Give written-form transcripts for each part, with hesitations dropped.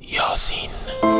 یاسین.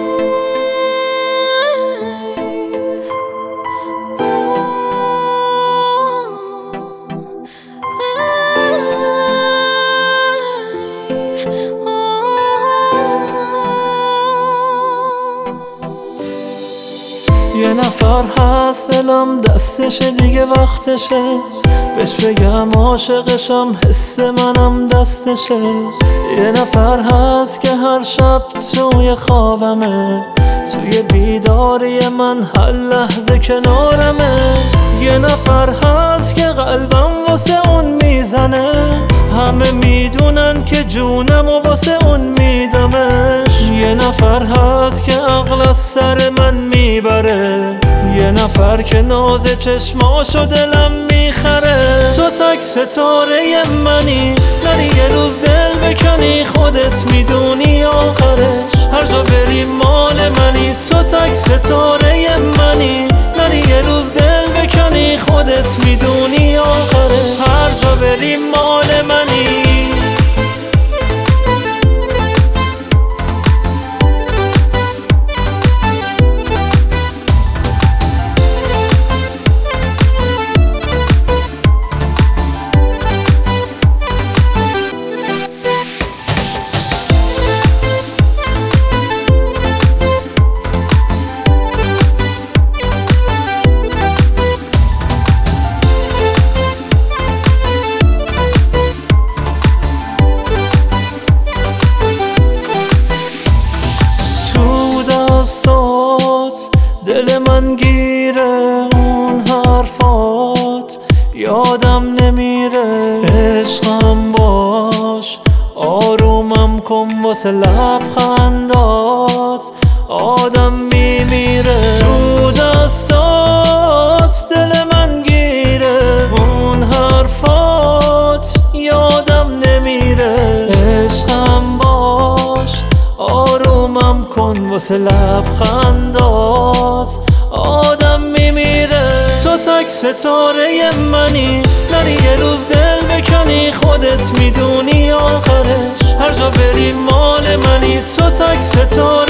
یه نفر هست دلم دستشه دیگه وقتشه، بهش بگم عاشقشم حس منم دستشه. یه نفر هست که هر شب توی خوابمه، توی بیداری من هر لحظه کنارمه. یه نفر هست که قلبم واسه اون میزنه، همه میدونن که جونم و واسه اون میدمش. یه نفر هست که عقل از سر من میبره، یه نفر که ناز چشماشو دلم میخره. تو تک ستاره منی، نری یه روز دل بکنی، خودت میدونی آخرش هر جا بری مال منی. تو تک ستاره منی، نری یه روز دل بکنی، خودت میدونی آخرش هر جا بری مال منی. دل من گیره اون حرفات، یادم نمیره. عشقم باش، آرومم کن واسه لبخندات، آدم میمیره. تو دستات دل من گیره اون حرفات، یادم نمیره. عشقم باش، آرومم کن واسه لبخندات، آدم میمیره. تو تک ستاره منی، نری یه روز دل بکنی، خودت میدونی آخرش هر جا بری مال منی. تو تک ستاره